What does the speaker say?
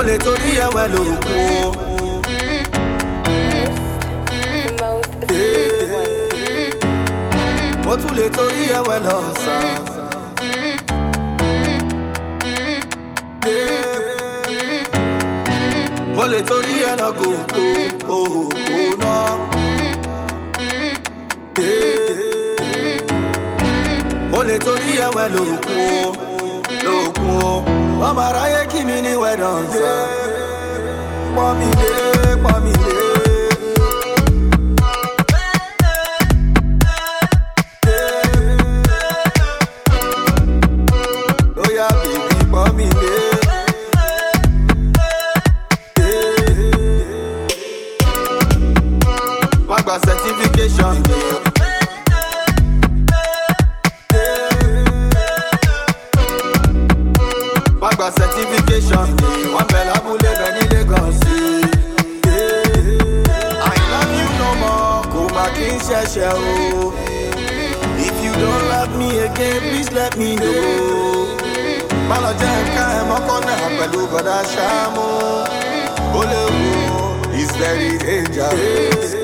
lè torí ẹ̀wẹ̀ lòkù o. Mo tún lè torí ẹ̀wẹ̀ lọ́sàn. Mo lè torí ẹ̀ lọ gòkò náà. Mo lè torí ẹ̀wẹ̀ lòkù o. Wọ́n máa ráyé kí mi ní wẹ̀dàn sẹ́. Pọ́n mi lé. Oya bèbí pọ́n mi lé. Wá gba certification mi. Wá gba certification mi. Wọ́n bẹ̀ lábúlé bẹ̀ ní Lagos. I love you no more, kò má kí n ṣẹ̀ṣẹ̀ o. If you don't love me again, please let me know. Má lọ jẹ́ nǹkan ẹ̀ mọ́kànnà pẹ̀lú bọ̀dá Ṣáàmù. Ó léwu, it's very dangerous.